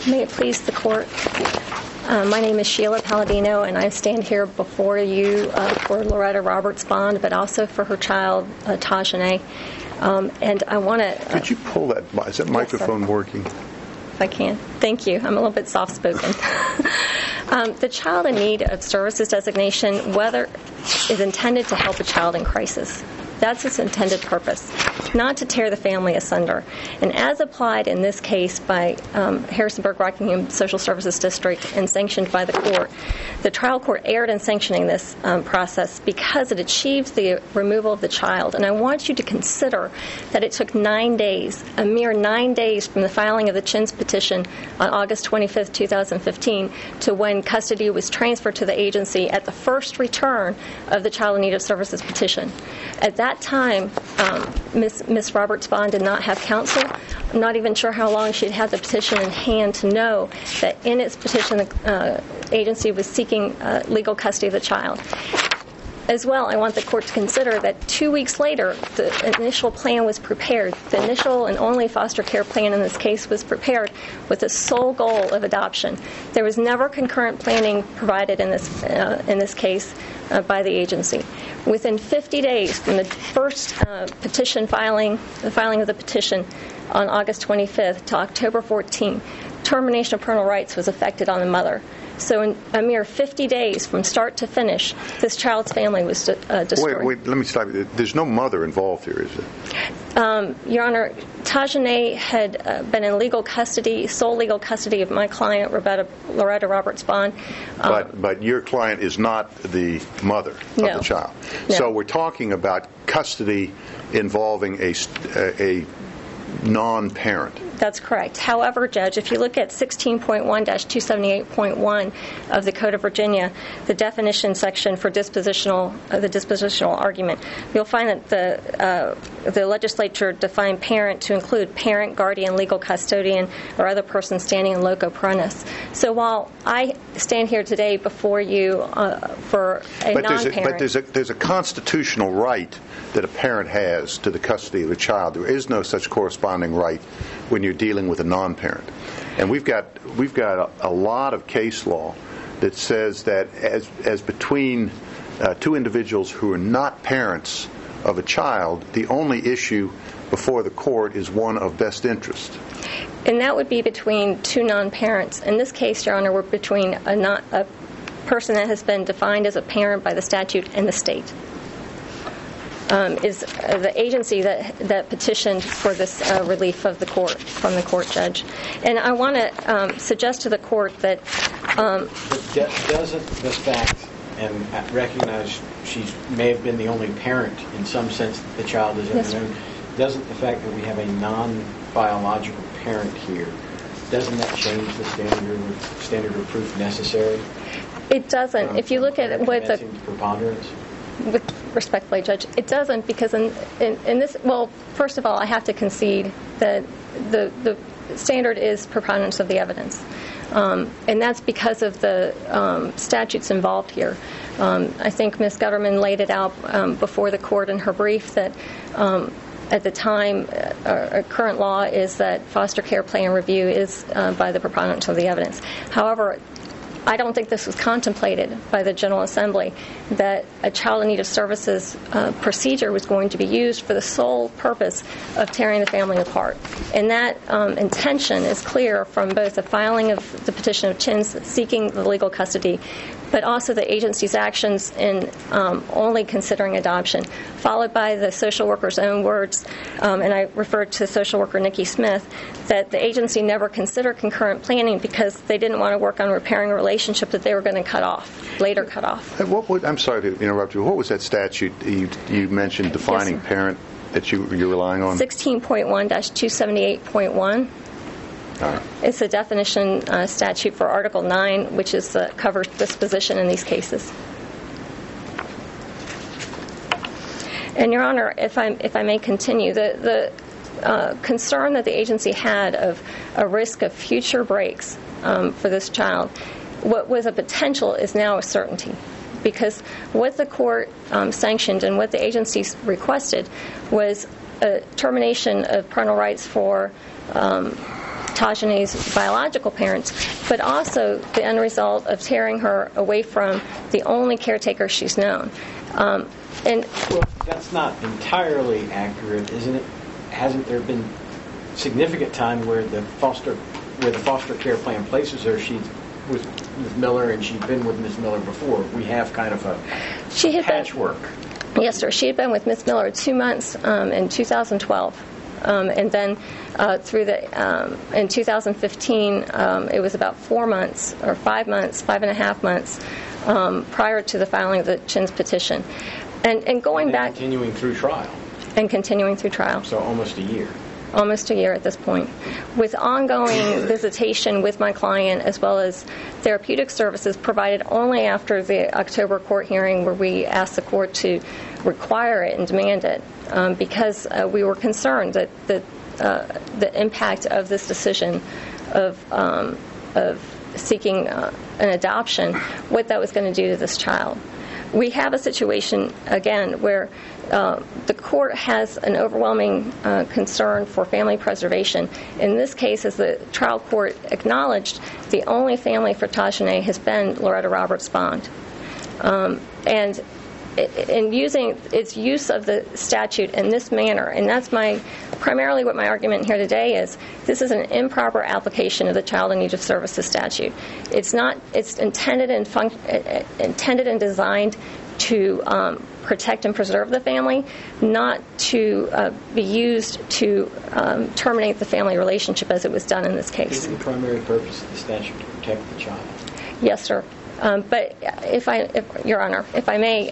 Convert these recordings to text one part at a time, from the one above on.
May it please the Court. My name is Sheila Palladino, and I stand here before you for Loretta Roberts Bond, but also for her child, Tajane. And I want to... Could you pull that? Is that microphone working? If I can. Thank you. I'm a little bit soft-spoken. The child in need of services designation, is intended to help a child in crisis. That's its intended purpose, not to tear the family asunder. And as applied in this case by Harrisonburg-Rockingham Social Services District and sanctioned by the court, the trial court erred in sanctioning this process because it achieves the removal of the child. And I want you to consider that it took 9 days, a mere 9 days from the filing of the Chins petition on August 25th, 2015, to when custody was transferred to the agency at the first return of the child in need of services petition. At that time, Ms. Roberts Bond did not have counsel. I'm not even sure how long she'd had the petition in hand to know that in its petition the agency was seeking legal custody of the child. As well, I want the court to consider that 2 weeks later, the initial plan was prepared. The initial and only foster care plan in this case was prepared with the sole goal of adoption. There was never concurrent planning provided in this case by the agency. Within 50 days from the first petition filing, the filing of the petition on August 25th to October 14th, termination of parental rights was effected on the mother. So in a mere 50 days from start to finish, this child's family was destroyed. Wait, let me stop you. There's no mother involved here, is there? Your Honor, Tajane had been in legal custody, sole legal custody of my client, Loretta Roberts Bond. But your client is not the mother of the child. No. So we're talking about custody involving a non-parent. That's correct. However, Judge, if you look at 16.1-278.1 of the Code of Virginia, the definition section for the dispositional argument, you'll find that the legislature defined parent to include parent, guardian, legal custodian, or other person standing in loco parentis. So while I stand here today before you for a non-parent... But there's a constitutional right that a parent has to the custody of a child. There is no such corresponding right when you're dealing with a non-parent. And we've got a lot of case law that says that as between two individuals who are not parents of a child, the only issue before the court is one of best interest. And that would be between two non-parents. In this case, Your Honor, we're between a person that has been defined as a parent by the statute and the state. Is the agency that petitioned for this relief of the court from the court judge. And I want to suggest to the court that... doesn't the fact, and recognize she may have been the only parent in some sense that the child is ever known, doesn't the fact that we have a non-biological parent here, doesn't that change the standard of proof necessary? It doesn't. If you look at what the... preponderance? Respectfully, Judge, it doesn't, because in this, well, first of all, I have to concede that the standard is preponderance of the evidence, and that's because of the statutes involved here. I think Ms. Gutterman laid it out before the court in her brief that at the time, current law is that foster care plan review is by the preponderance of the evidence. However, I don't think this was contemplated by the General Assembly that a child in need of services procedure was going to be used for the sole purpose of tearing the family apart. And that intention is clear from both the filing of the petition of Chins seeking the legal custody, but also the agency's actions in only considering adoption, followed by the social worker's own words, and I referred to social worker Nikki Smith, that the agency never considered concurrent planning because they didn't want to work on repairing a relationship that they were going to later cut off. I'm sorry to interrupt you. What was that statute you mentioned defining parent that you're relying on? 16.1-278.1. Right. It's a definition statute for Article 9, which covers disposition in these cases. And, Your Honor, if I may continue, the concern that the agency had of a risk of future breaks for this child, what was a potential is now a certainty. Because what the court sanctioned and what the agency requested was a termination of parental rights for Tajane's biological parents, but also the end result of tearing her away from the only caretaker she's known. Well, that's not entirely accurate, isn't it? Hasn't there been significant time where the foster care plan places her? She's with Ms. Miller, and she'd been with Ms. Miller before. We have kind of a patchwork. Yes, sir. She had been with Ms. Miller 2 months in 2012. And then in 2015, it was about 4 months or 5 months, 5.5 months prior to the filing of the Chin's petition. And going back... Continuing through trial. And continuing through trial. So almost a year. Almost a year at this point, with ongoing visitation with my client as well as therapeutic services provided only after the October court hearing, where we asked the court to require it and demand it because we were concerned that the impact of this decision of seeking an adoption, what that was going to do to this child. We have a situation, again, where the court has an overwhelming concern for family preservation. In this case, as the trial court acknowledged, the only family for Tajane has been Loretta Roberts Bond. And in using its use of the statute in this manner, and that's primarily what my argument here today is, this is an improper application of the Child in Need of Services statute. It's intended and designed to protect and preserve the family, not to be used to terminate the family relationship as it was done in this case. Isn't the primary purpose of the statute to protect the child? Yes, sir. But Your Honor, if I may,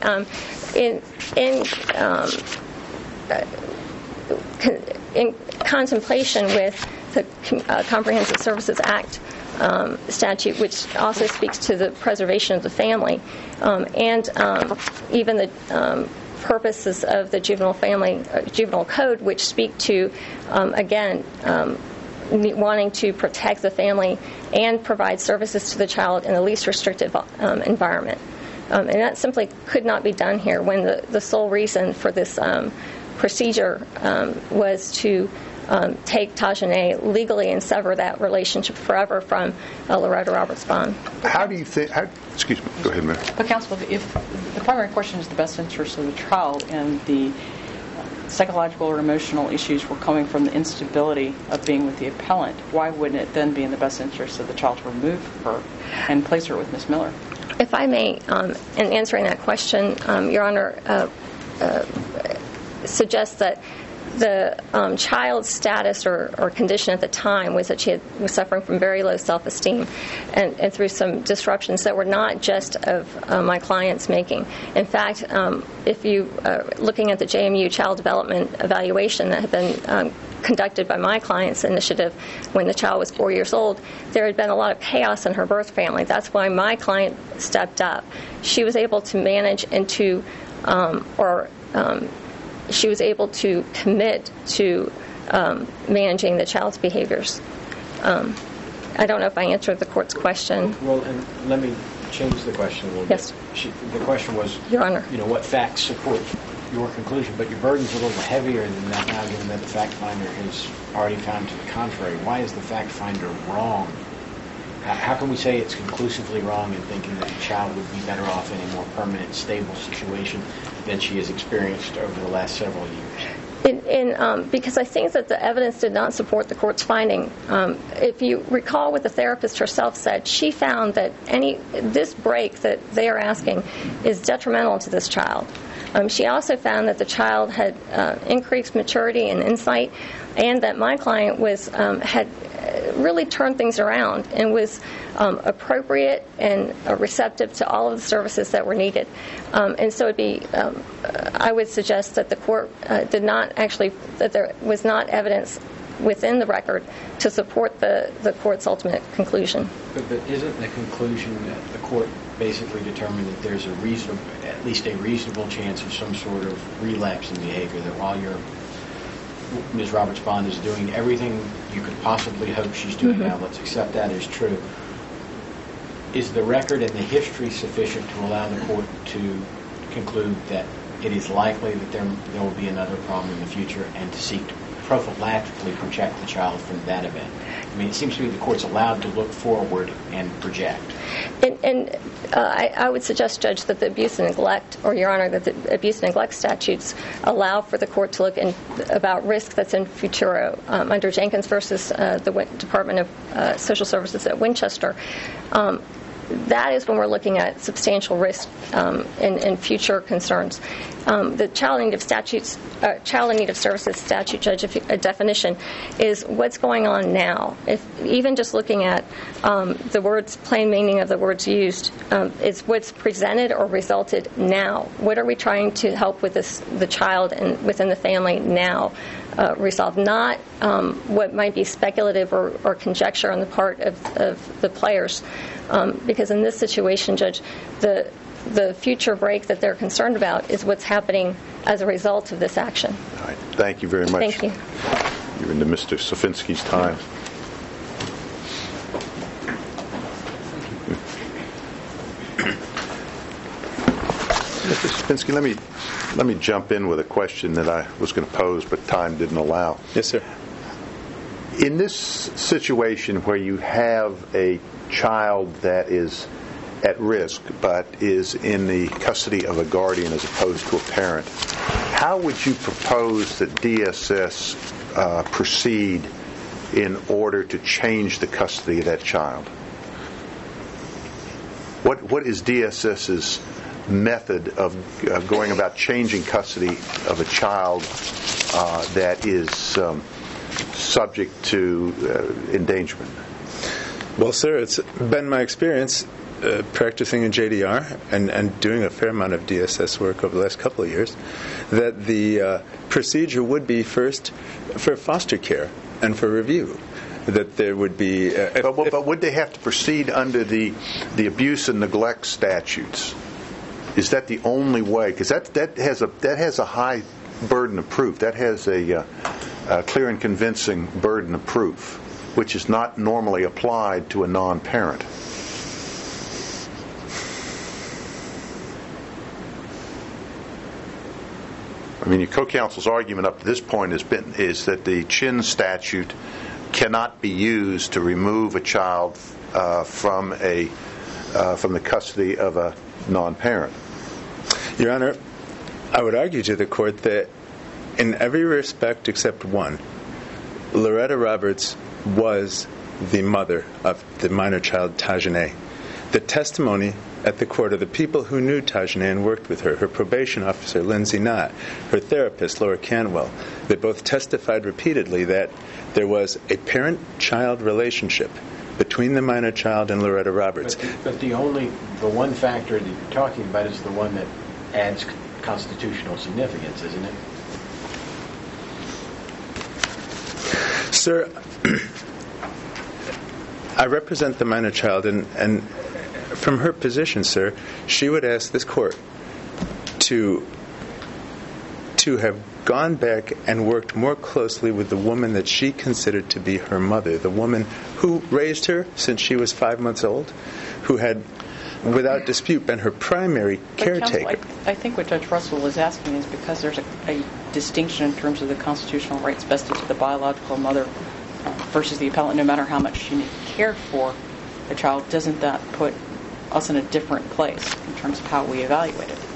in contemplation with the Comprehensive Services Act statute, which also speaks to the preservation of the family, and even the purposes of the juvenile code, which speak to, again, wanting to protect the family and provide services to the child in the least restrictive environment. And that simply could not be done here when the sole reason for this procedure was to take Tajane legally and sever that relationship forever from Loretta Roberts Bond. How do you think... excuse me. Go ahead, Mary. But, counsel, if the primary question is the best interest of the child and the psychological or emotional issues were coming from the instability of being with the appellant, why wouldn't it then be in the best interest of the child to remove her and place her with Ms. Miller? If I may, in answering that question, Your Honor, suggests that the child's status or condition at the time was that she was suffering from very low self-esteem and through some disruptions that were not just of my client's making. In fact, if you looking at the JMU Child Development Evaluation that had been conducted by my client's initiative when the child was 4 years old, there had been a lot of chaos in her birth family. That's why my client stepped up. She was able to manage into she was able to commit to managing the child's behaviors. I don't know if I answered the court's question. Well, and let me change the question a little bit. Yes. The question was, Your Honor, what facts support your conclusion, but your burden's a little heavier than that now, given that the fact finder has already found to the contrary. Why is the fact finder wrong? How can we say it's conclusively wrong in thinking that the child would be better off in a more permanent, stable situation than she has experienced over the last several years? Because I think that the evidence did not support the court's finding. If you recall what the therapist herself said, she found that this break that they are asking is detrimental to this child. She also found that the child had increased maturity and insight, and that my client had really turned things around and was appropriate and receptive to all of the services that were needed. And so I would suggest that the court did not actually, that there was not evidence within the record to support the court's ultimate conclusion. But isn't the conclusion that the court basically determined that there's at least a reasonable chance of some sort of relapse in behavior, that while Ms. Roberts Bond is doing everything you could possibly hope she's doing now, let's accept that as true, is the record and the history sufficient to allow the court to conclude that it is likely that there will be another problem in the future and to seek prophylactically protect the child from that event? I mean, it seems to me the court's allowed to look forward and project. I would suggest, Judge, that the abuse and neglect, or Your Honor, that the abuse and neglect statutes allow for the court to look about risk that's in futuro. Under Jenkins versus the Department of Social Services at Winchester, that is when we're looking at substantial risk and future concerns. The Child in Need of Services statute, Judge, a definition is what's going on now. If even just looking at the words, plain meaning of the words used, is what's presented or resulted now. What are we trying to help with the child and within the family now resolve? Not what might be speculative or conjecture on the part of the players. Because in this situation, Judge, the future break that they're concerned about is what's happening as a result of this action. All right. Thank you very much. Thank you. You're into Mr. Sofinski's time. Mr. Sofinski, let me jump in with a question that I was going to pose, but time didn't allow. Yes, sir. In this situation where you have a child that is at risk but is in the custody of a guardian as opposed to a parent, how would you propose that DSS proceed in order to change the custody of that child? What is DSS's method of going about changing custody of a child that is subject to endangerment? Well, sir, it's been my experience practicing in JDR and doing a fair amount of DSS work over the last couple of years that the procedure would be first for foster care and for review. That there would be... But would they have to proceed under the abuse and neglect statutes? Is that the only way? Because that has a high burden of proof. That has a clear and convincing burden of proof, which is not normally applied to a non-parent. I mean, your co-counsel's argument up to this point is that the Chin statute cannot be used to remove a child from the custody of a non-parent. Your Honor, I would argue to the court that in every respect except one, Loretta Roberts was the mother of the minor child Tajane. The testimony at the court of the people who knew Tajane and worked with her probation officer Lindsay Knott, her therapist Laura Canwell, they both testified repeatedly that there was a parent-child relationship between the minor child and Loretta Roberts. But the one factor that you're talking about is the one that adds constitutional significance, isn't it? Sir, I represent the minor child, and from her position, sir, she would ask this court to have gone back and worked more closely with the woman that she considered to be her mother, the woman who raised her since she was 5 months old, who had, without dispute, been her primary caretaker. Counsel, I think what Judge Russell is asking is because there's a distinction in terms of the constitutional rights vested to the biological mother versus the appellant, no matter how much she cared for the child, doesn't that put us in a different place in terms of how we evaluate it?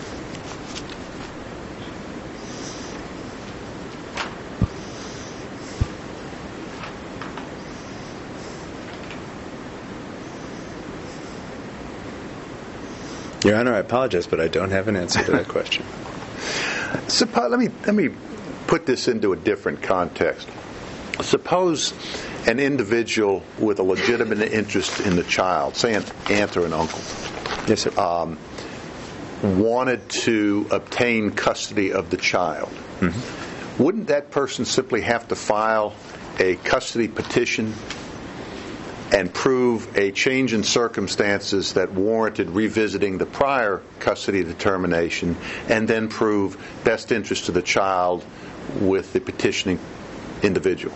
Your Honor, I apologize, but I don't have an answer to that question. Let me put this into a different context. Suppose an individual with a legitimate interest in the child, say an aunt or an uncle, Yes, sir. wanted to obtain custody of the child. Mm-hmm. Wouldn't that person simply have to file a custody petition and prove a change in circumstances that warranted revisiting the prior custody determination, and then prove best interest of the child with the petitioning individual?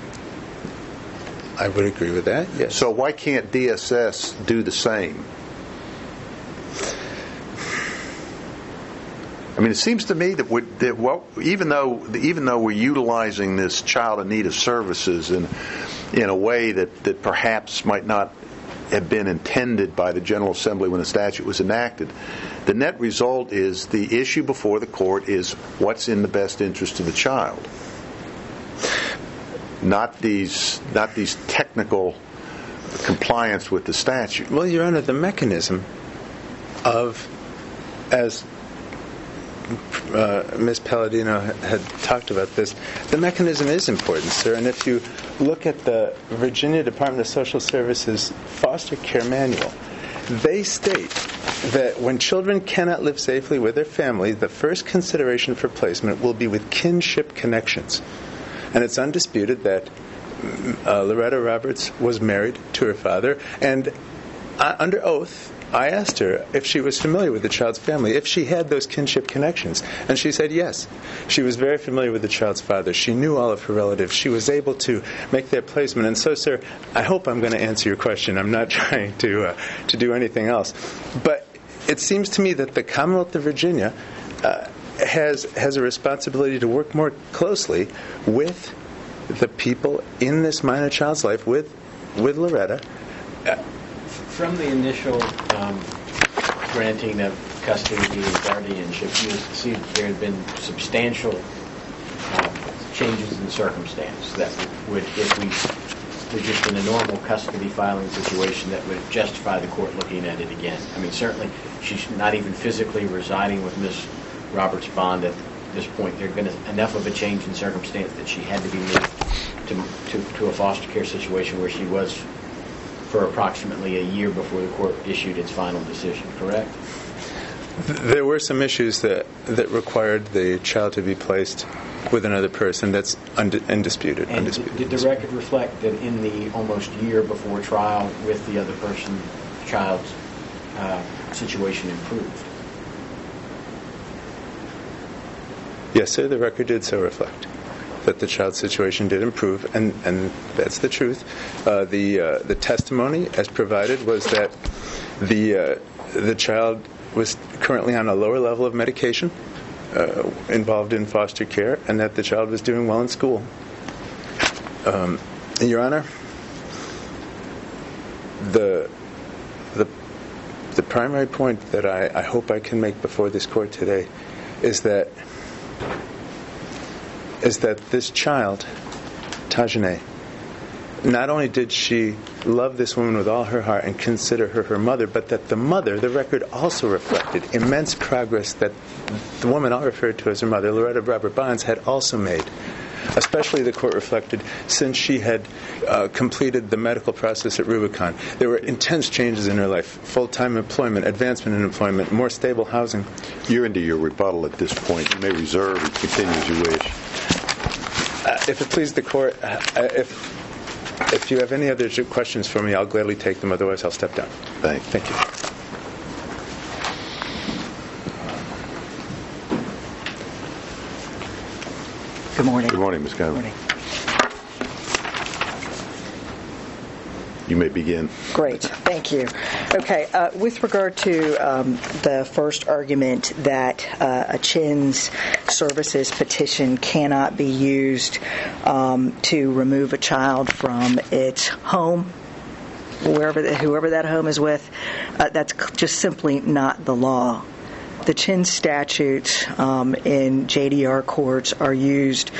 I would agree with that, yes. So why can't DSS do the same? I mean, it seems to me that even though we're utilizing this child in need of services in a way that perhaps might not have been intended by the General Assembly when the statute was enacted, the net result is the issue before the court is what's in the best interest of the child, not these technical compliance with the statute. Well, Your Honor, the mechanism of, as Ms. Palladino had talked about this, the mechanism is important, sir. And if you look at the Virginia Department of Social Services foster care manual, they state that when children cannot live safely with their family, the first consideration for placement will be with kinship connections. And it's undisputed that Loretta Roberts was married to her father, and under oath, I asked her if she was familiar with the child's family, if she had those kinship connections. And she said yes. She was very familiar with the child's father. She knew all of her relatives. She was able to make that placement. And so, sir, I hope I'm going to answer your question. I'm not trying to do anything else. But it seems to me that the Commonwealth of Virginia has a responsibility to work more closely with the people in this minor child's life, with Loretta. From the initial granting of custody and guardianship, you see there had been substantial changes in circumstance that would, if we were just in a normal custody filing situation, that would justify the court looking at it again. I mean, certainly she's not even physically residing with Ms. Roberts Bond at this point. There had been enough of a change in circumstance that she had to be moved to a foster care situation where she was for approximately a year before the court issued its final decision, correct? There were some issues that required the child to be placed with another person. That's undisputed. And did the record reflect that in the almost year before trial with the other person, the child's situation improved? Yes, sir, the record did so reflect that the child's situation did improve, and that's the truth. The testimony as provided was that the child was currently on a lower level of medication involved in foster care, and that the child was doing well in school. Your Honor, the primary point that I hope I can make before this court today is that this child, Tajane, not only did she love this woman with all her heart and consider her her mother, but that the record also reflected immense progress that the woman I referred to as her mother, Loretta Robert Bonds, had also made. Especially the court reflected since she had completed the medical process at Rubicon. There were intense changes in her life: full-time employment, advancement in employment, more stable housing. You're into your rebuttal at this point. You may reserve and continue as you wish. If it pleases the court, if you have any other questions for me, I'll gladly take them. Otherwise, I'll step down. Thank you. Good morning. Good morning, Ms. Conley. Good morning. You may begin. Great. Thank you. Okay. With regard to the first argument that a CHINS services petition cannot be used to remove a child from its home, whoever that home is with, that's just simply not the law. The CHINS statutes in JDR courts are used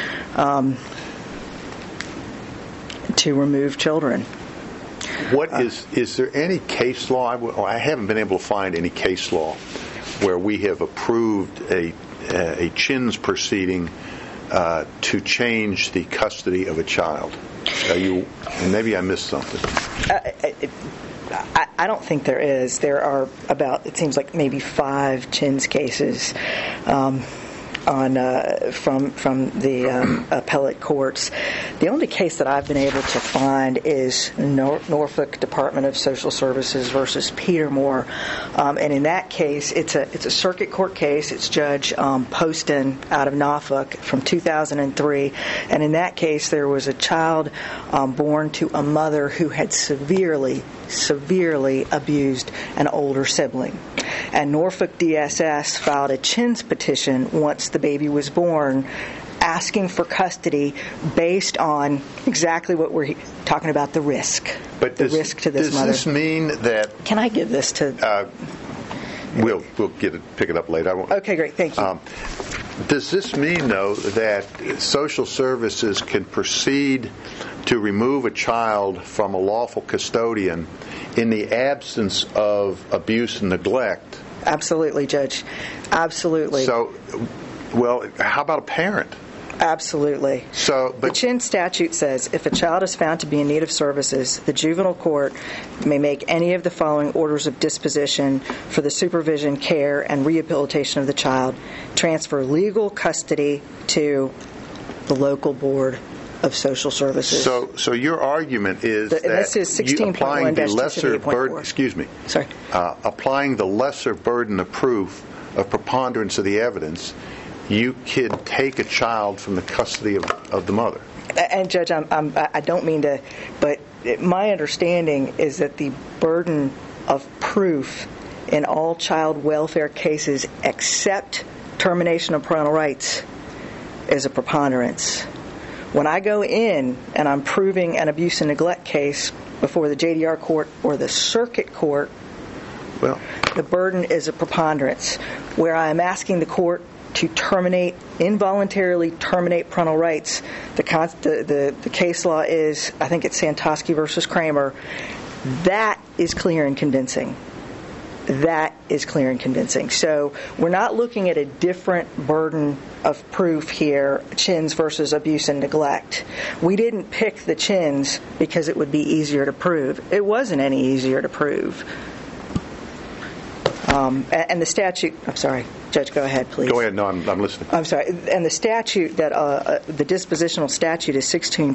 to remove children. Is there any case law? I haven't been able to find any case law where we have approved a CHINS proceeding to change the custody of a child. Maybe I missed something. I don't think there is. There are about, it seems like maybe 5 CHINS cases from the appellate courts. The only case that I've been able to find is Norfolk Department of Social Services versus Petermore, and in that case, it's a circuit court case. It's Judge Poston out of Norfolk from 2003, and in that case, there was a child born to a mother who had severely severely abused an older sibling. And Norfolk DSS filed a Chins petition once the baby was born, asking for custody based on exactly what we're talking about, the risk. But the risk to this mother. Does this mean that... Can I give this to... We'll pick it up later. I won't. Okay, great. Thank you. Does this mean, though, that social services can proceed to remove a child from a lawful custodian in the absence of abuse and neglect? Absolutely, Judge. Absolutely. So, well, how about a parent? Absolutely. The Chin statute says if a child is found to be in need of services, the juvenile court may make any of the following orders of disposition for the supervision, care, and rehabilitation of the child, transfer legal custody to the local board of social services. So your argument is that this is 16.1-278.4. the lesser burden. Excuse me. Sorry. Applying the lesser burden of proof of preponderance of the evidence, you can take a child from the custody of the mother. And Judge, I don't mean to, but my understanding is that the burden of proof in all child welfare cases except termination of parental rights is a preponderance. When I go in and I'm proving an abuse and neglect case before the JDR court or the circuit court, the burden is a preponderance. Where I am asking the court to involuntarily terminate parental rights, the case law is, I think it's Santosky versus Kramer, that is clear and convincing. That is clear and convincing. So we're not looking at a different burden of proof here, Chins versus abuse and neglect. We didn't pick the Chins because it would be easier to prove. It wasn't any easier to prove. And the statute, I'm sorry, Judge, go ahead, please. Go ahead. No, I'm listening. I'm sorry. And the statute, the dispositional statute is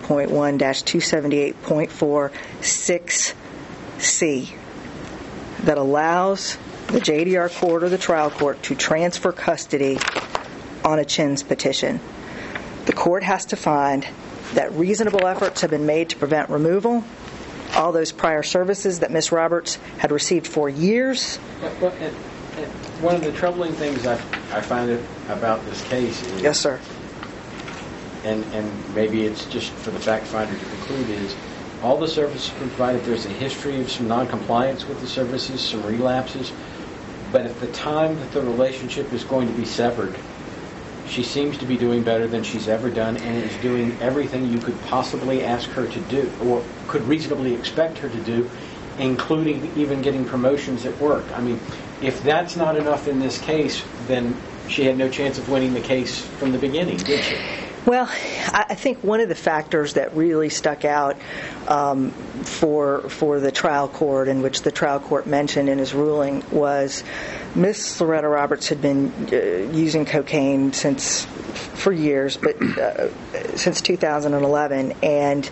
16.1-278.46C, that allows the JDR court or the trial court to transfer custody on a Chins petition. The court has to find that reasonable efforts have been made to prevent removal, all those prior services that Ms. Roberts had received for years. One of the troubling things I find about this case is... Yes, sir. And maybe it's just for the fact finder to conclude is all the services provided, there's a history of some noncompliance with the services, some relapses, but at the time that the relationship is going to be severed, she seems to be doing better than she's ever done and is doing everything you could possibly ask her to do or could reasonably expect her to do, including even getting promotions at work. I mean, if that's not enough in this case, then she had no chance of winning the case from the beginning, did she? Well, I think one of the factors that really stuck out for the trial court, and which the trial court mentioned in his ruling, was Miss Loretta Roberts had been using cocaine for years, but since 2011, and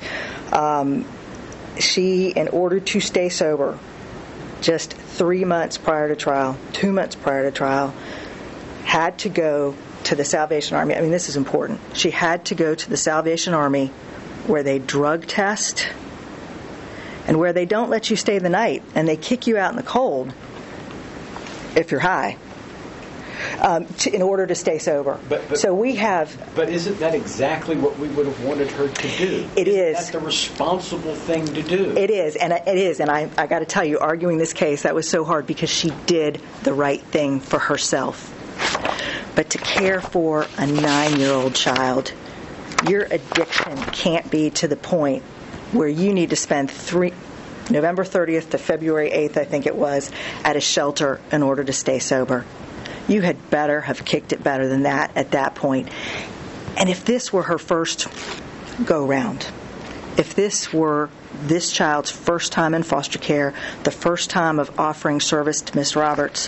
she, in order to stay sober, just 3 months prior to trial, 2 months prior to trial, had to go to the Salvation Army. I mean, this is important. She had to go to the Salvation Army where they drug test and where they don't let you stay the night and they kick you out in the cold if you're high in order to stay sober. So we have... But isn't that exactly what we would have wanted her to do? It is. Isn't that the responsible thing to do? It is, and I got to tell you, arguing this case, that was so hard because she did the right thing for herself. But to care for a 9-year-old child, your addiction can't be to the point where you need to spend November 30th to February 8th, I think it was, at a shelter in order to stay sober. You had better have kicked it better than that at that point. And if this were her first go-round, if this were this child's first time in foster care, the first time of offering service to Miss Roberts,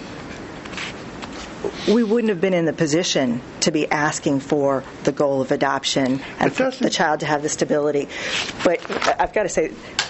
we wouldn't have been in the position to be asking for the goal of adoption and for the child to have the stability. But I've got to say,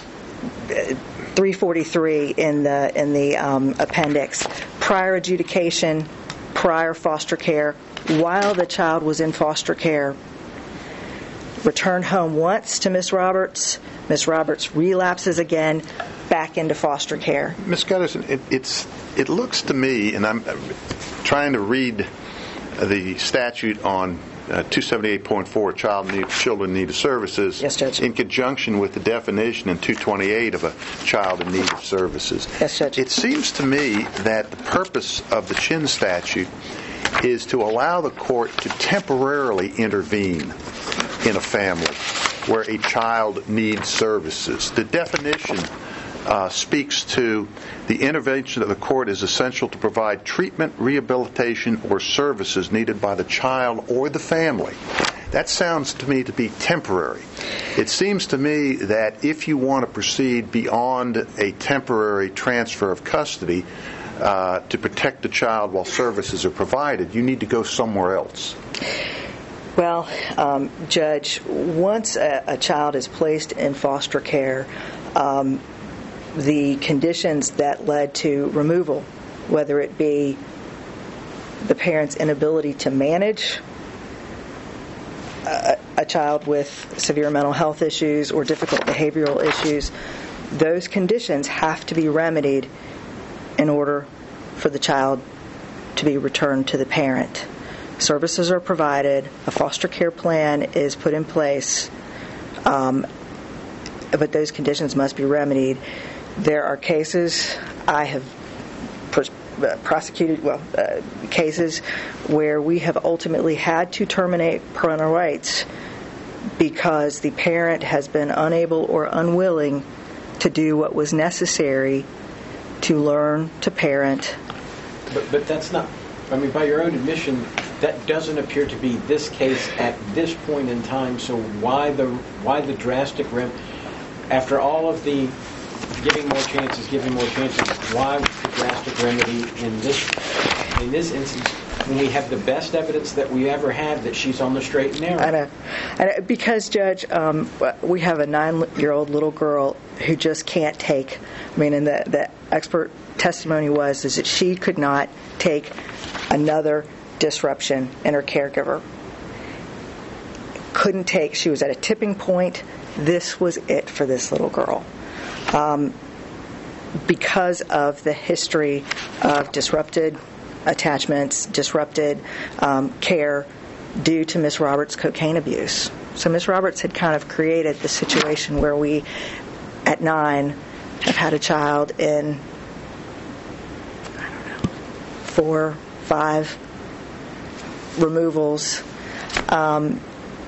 343 in the appendix, prior adjudication, prior foster care, while the child was in foster care, return home once to Miss Roberts. Miss Roberts relapses again, back into foster care. Ms. Gutterson, it looks to me, and I'm trying to read the statute on 278.4, children in need of services, yes, Judge, in conjunction with the definition in 228 of a child in need of services. Yes, Judge. It seems to me that the purpose of the Chin statute is to allow the court to temporarily intervene in a family where a child needs services. The definition speaks to the intervention of the court is essential to provide treatment, rehabilitation, or services needed by the child or the family. That sounds to me to be temporary. It seems to me that if you want to proceed beyond a temporary transfer of custody to protect the child while services are provided, you need to go somewhere else. Well, Judge, once a child is placed in foster care, the conditions that led to removal, whether it be the parent's inability to manage a child with severe mental health issues or difficult behavioral issues, those conditions have to be remedied in order for the child to be returned to the parent. Services are provided, a foster care plan is put in place, but those conditions must be remedied. There are cases I have prosecuted, cases where we have ultimately had to terminate parental rights because the parent has been unable or unwilling to do what was necessary to learn to parent. But that's not, I mean, by your own admission, that doesn't appear to be this case at this point in time. So why the drastic after all of the giving more chances, why the drastic remedy in this instance when we have the best evidence that we ever had that she's on the straight and narrow? I know. Because, Judge, we have a 9-year-old little girl who just can't take, and the expert testimony was that she could not take another disruption in her caregiver. Couldn't take, she was at a tipping point. This was it for this little girl. Because of the history of disrupted attachments, disrupted care due to Miss Roberts' cocaine abuse. So Miss Roberts had kind of created the situation where we, at 9, have had a child in, 4, 5 removals, and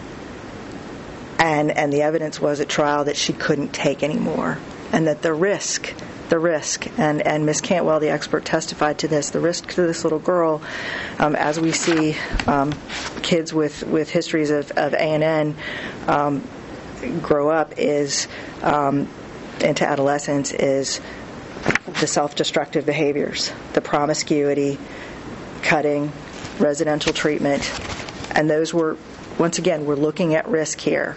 the evidence was at trial that she couldn't take anymore, and that the risk, and Ms. Cantwell, the expert, testified to this, the risk to this little girl, as we see kids with histories of ANN grow up, is into adolescence, is the self-destructive behaviors, the promiscuity, cutting, residential treatment, and those were, once again, we're looking at risk here.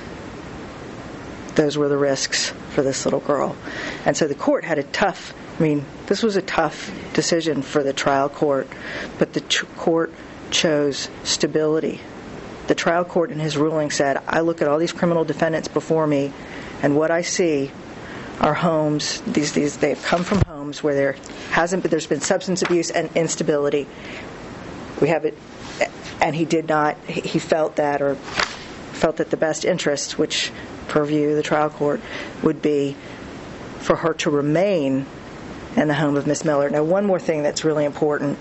Those were the risks for this little girl. And so the court had this was a tough decision for the trial court, but the court chose stability. The trial court in his ruling said, I look at all these criminal defendants before me, and what I see are homes, they've come from homes where there's been substance abuse and instability. We have it, and he felt that the best interest, which per view the trial court, would be for her to remain in the home of Miss Miller. Now, one more thing that's really important.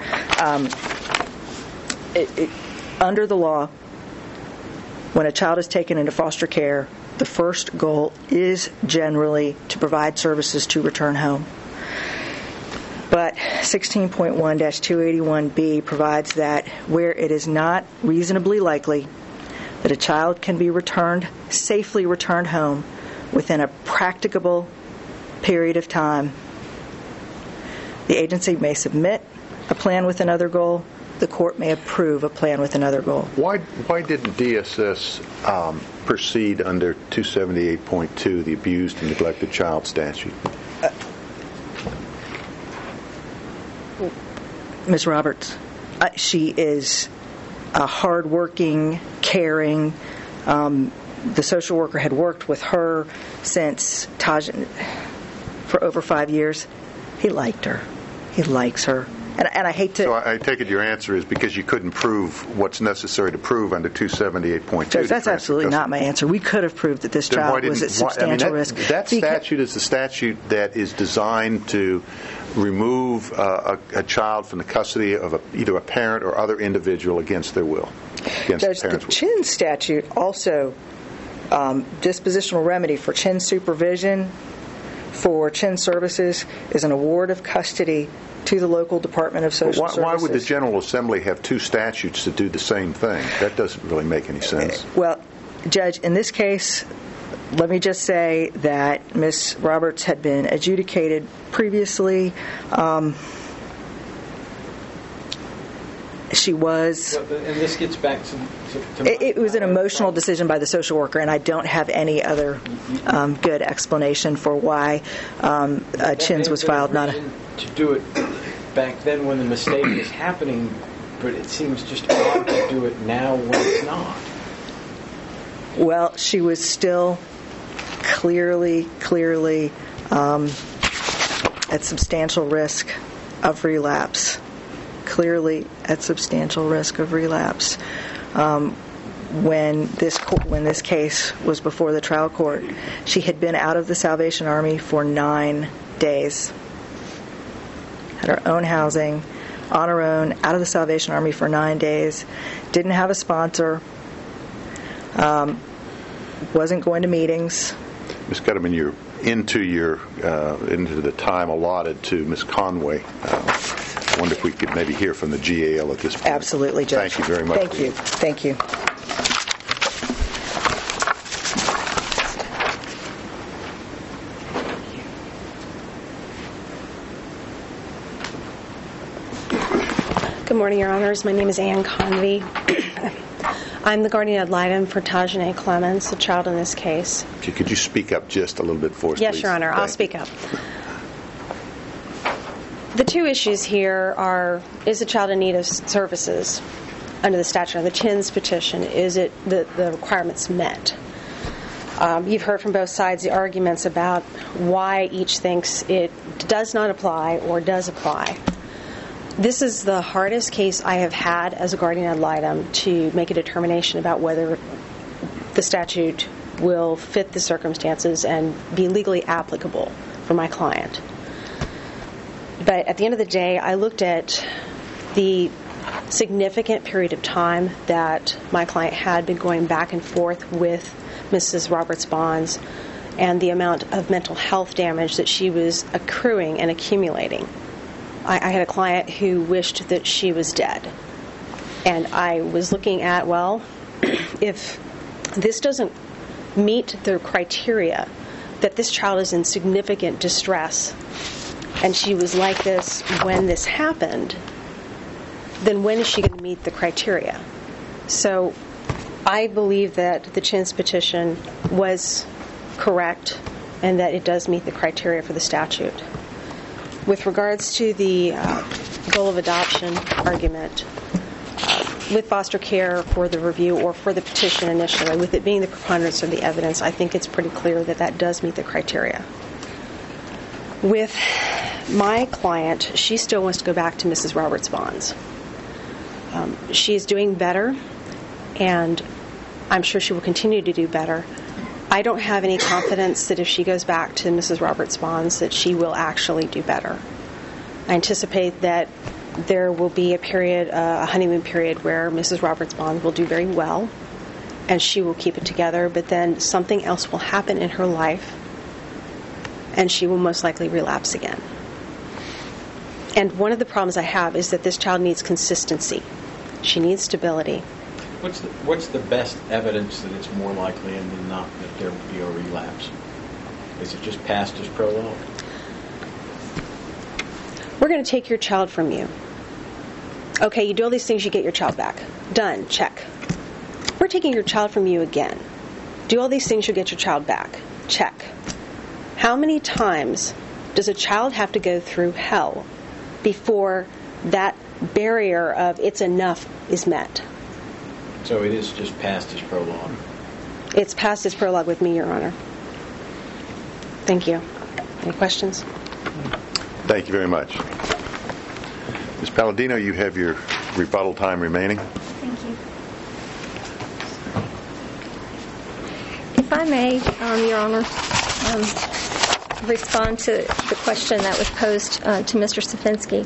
Under the law, when a child is taken into foster care, the first goal is generally to provide services to return home. But 16.1-281B provides that where it is not reasonably likely that a child can be safely returned home within a practicable period of time, the agency may submit a plan with another goal. The court may approve a plan with another goal. Why didn't DSS proceed under 278.2, the Abused and Neglected Child Statute? Ms. Roberts, she is a hardworking, caring, the social worker had worked with her since Taj for over 5 years. He liked her. He likes her. And I hate to... So I take it your answer is because you couldn't prove what's necessary to prove under 278.2. Judge, that's absolutely not my answer. We could have proved that this child was at substantial risk. That statute is the statute that is designed to remove a child from the custody of either a parent or other individual against their will. Judge, the Chin statute also, dispositional remedy for Chin supervision for Chin services is an award of custody to the local Department of Social Services. Why would the General Assembly have two statutes to do the same thing? That doesn't really make any sense. Well, Judge, in this case, let me just say that Ms. Roberts had been adjudicated previously. She was... And this gets back to it was an emotional decision by the social worker, and I don't have any other good explanation for why Chin's was filed. Not to do it back then when the mistake is happening, but it seems just odd to do it now when it's not. Well, she was still clearly at substantial risk of relapse. Clearly at substantial risk of relapse. When this case was before the trial court, she had been out of the Salvation Army for 9 days. Had her own housing, on her own, out of the Salvation Army for 9 days. Didn't have a sponsor. Wasn't going to meetings. Ms. Gutterman, you're into the time allotted to Ms. Conway. I wonder if we could maybe hear from the GAL at this point. Absolutely, Judge. Thank you very much. Thank you. Thank you. Good morning, Your Honors. My name is Ann Convey. I'm the guardian ad litem for Tajane Clemens, the child in this case. Could you speak up just a little bit for us, Yes, please? Your Honor. I'll speak up. The two issues here are, is the child in need of services under the statute? On the Chin's petition, is it the requirements met? You've heard from both sides the arguments about why each thinks it does not apply or does apply. This is the hardest case I have had as a guardian ad litem to make a determination about whether the statute will fit the circumstances and be legally applicable for my client. But at the end of the day, I looked at the significant period of time that my client had been going back and forth with Mrs. Roberts-Bonds and the amount of mental health damage that she was accruing and accumulating. I had a client who wished that she was dead. And I was looking at, well, if this doesn't meet the criteria that this child is in significant distress and she was like this when this happened, then when is she going to meet the criteria? So I believe that the Chin's petition was correct and that it does meet the criteria for the statute. With regards to the goal of adoption argument, with foster care for the review or for the petition initially, with it being the preponderance of the evidence, I think it's pretty clear that that does meet the criteria. With my client, she still wants to go back to Mrs. Roberts-Bonds. She's doing better, and I'm sure she will continue to do better. I don't have any confidence that if she goes back to Mrs. Roberts-Bonds that she will actually do better. I anticipate that there will be a period, a honeymoon period, where Mrs. Roberts-Bonds will do very well and she will keep it together, but then something else will happen in her life and she will most likely relapse again. And one of the problems I have is that this child needs consistency. She needs stability. What's the best evidence that it's more likely than not that there will be a relapse? Is it just past as prolonged? We're going to take your child from you. Okay, you do all these things, you get your child back. Done. Check. We're taking your child from you again. Do all these things, you'll get your child back. Check. How many times does a child have to go through hell before that barrier of it's enough is met? So it is just past as prolonged. It's past its prologue with me, Your Honor. Thank you. Any questions? Thank you very much. Ms. Palladino, you have your rebuttal time remaining. Thank you. If I may, Your Honor, respond to the question that was posed to Mr. Safinsky,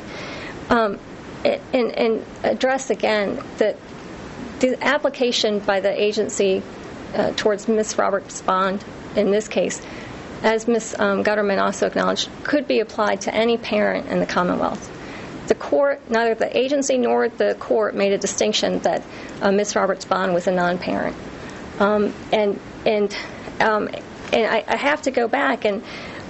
and address again that the application by the agency towards Ms. Roberts' bond, in this case, as Ms. Gutterman also acknowledged, could be applied to any parent in the Commonwealth. The court, neither the agency nor the court, made a distinction that Ms. Roberts' bond was a non-parent. And I have to go back and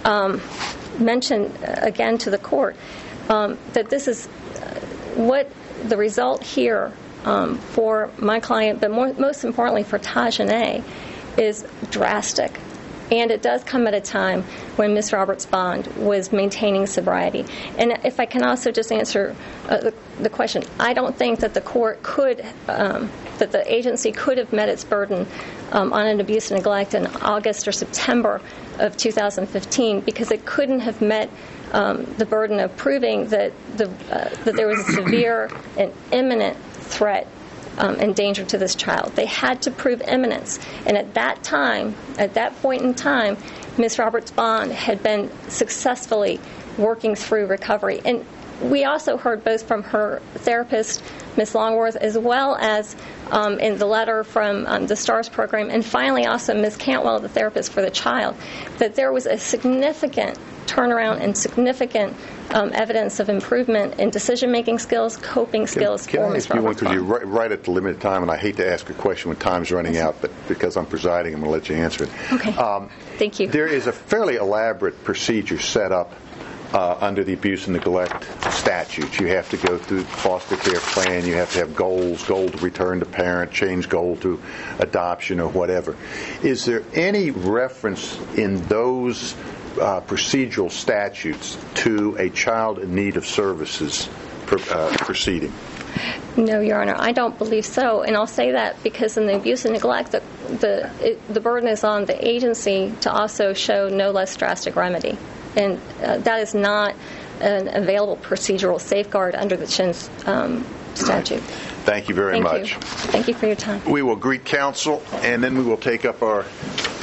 mention again to the court that this is what the result here for my client, but most importantly for Tajane, is drastic. And it does come at a time when Ms. Roberts' bond was maintaining sobriety. And if I can also just answer the question, I don't think that the court could, that the agency could have met its burden on an abuse and neglect in August or September of 2015, because it couldn't have met the burden of proving that there was a severe and imminent threat and danger to this child. They had to prove imminence. And at that time, at that point in time, Ms. Roberts' bond had been successfully working through recovery. And we also heard both from her therapist, Ms. Longworth, as well as in the letter from the STARS program, and finally also Ms. Cantwell, the therapist for the child, that there was a significant turnaround and significant evidence of improvement in decision-making skills, coping skills for Ms. Roberts. Because you're right at the limited time, and I hate to ask a question when time's running out, but because I'm presiding, I'm going to let you answer it. Okay. Thank you. There is a fairly elaborate procedure set up under the abuse and neglect statutes. You have to go through the foster care plan. You have to have goals, goal to return to parent, change goal to adoption or whatever. Is there any reference in those procedural statutes to a child in need of services proceeding? No, Your Honor, I don't believe so. And I'll say that because in the abuse and neglect, the burden is on the agency to also show no less drastic remedy. And that is not an available procedural safeguard under the CHIN's statute. Thank you very much. Thank you for your time. We will greet counsel, and then we will take up our